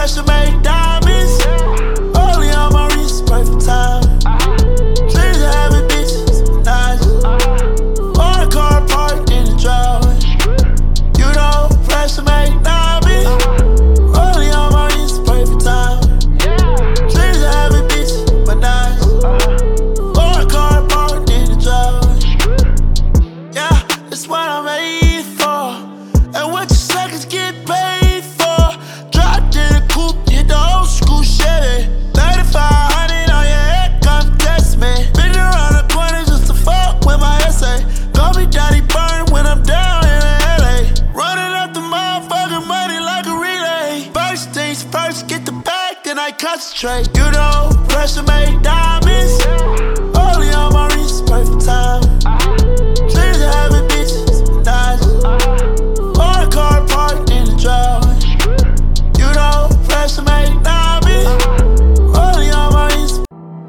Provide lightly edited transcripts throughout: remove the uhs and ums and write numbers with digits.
pressure make diamonds. Only on my wrist, perfect time. Dreams of having bitches, nice. On a car parked in the driveway. You know, pressure make diamonds. Only on my wrist, perfect time. Dreams of having bitches, but nice. On a car parked in the driveway. Yeah, that's what I'm made for. And what your suckers get paid for. Dropped in a coupe, hit the old school Chevy. 3500 on your head, come test me. Been around the corner just to fuck with my essay. Call me Daddy Burn when I'm down in LA. Running up the motherfucking money like a relay. First things first, get the bag, then I concentrate. You know, pressure make diamonds. Only on my wrist, perfect time. Dreams of having bitches, nice. On a car parked in the driveway. You know, pressure make diamonds. Only on my wrist.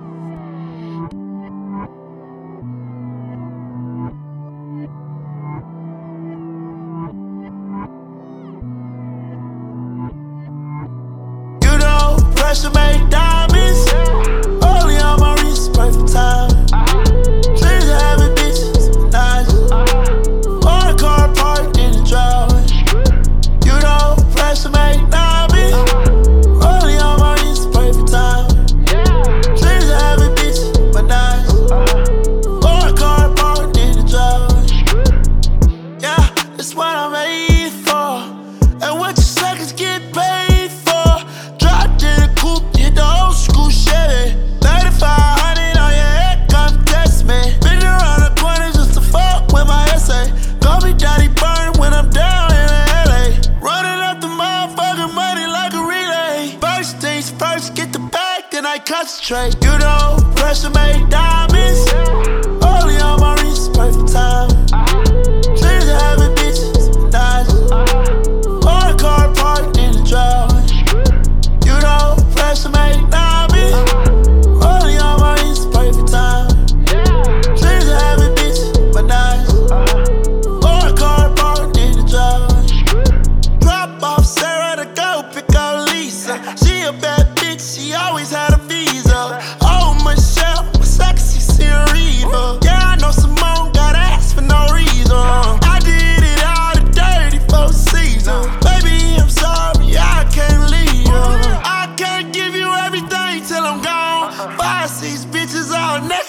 You know, pressure make diamonds. Only on my wrist, perfect time. Dreams of having bitches, nice. On a car parked in the driveway. You know, pressure make diamonds. Only on my wrist, perfect time. Dreams of having bitches, but nice. On a car parked in the driveway. Yeah, that's what I'm made for. And what your suckers get paid for. Dropped in a coupe, hit the old school Chevy. 3500 on your head, come test me. Been around the corner just to fuck with my essay. Call me Daddy Burn when I'm down in LA. Running up the motherfucking money like a relay. First things first, get the bag, then I concentrate. You know, pressure make diamonds. Only on my wrist, perfect time. Dreams of having bitches, nice. On a car parked in the driveway. You know, pressure make diamonds. Only on my wrist, perfect time. Dreams of having bitches, but nice. On a car parked in the driveway. Drop off Sarah to go pick up Lisa. She a bad bitch, she always had a visa. Oh, Michelle, my sexy senorita. Yeah, I know Simone got ass for no reason. I did it all the dirty 4 seasons. Baby, I'm sorry, I can't leave you. I can't give you everything till I'm gone. 5, 6 bitches all night.